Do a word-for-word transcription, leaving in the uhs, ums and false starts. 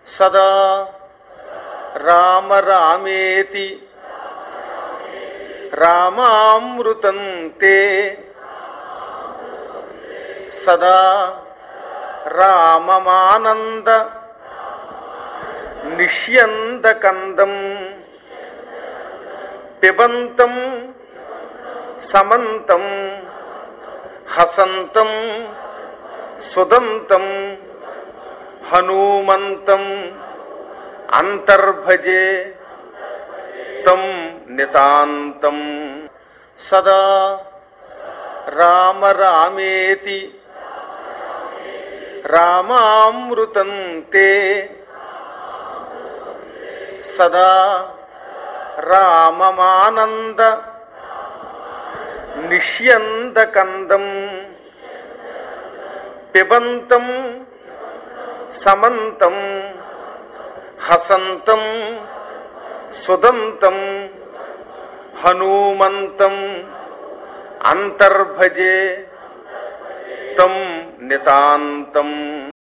సదా రామ రామేతి రామామృతం తే సదా రామమానంద నిష్యందకందం పిబంతం సమంతం హసంతం సుదంతం హనుమంతం అంతర్భజే తం నితాంతం. సదా రామ రామేతి రామామృతం తే సదా రామమానంద నిష్యందకందం పిబంతం సమంతం హసంతం సుదంతం హనుమంతం అంతర్భజే తం నితాంతం.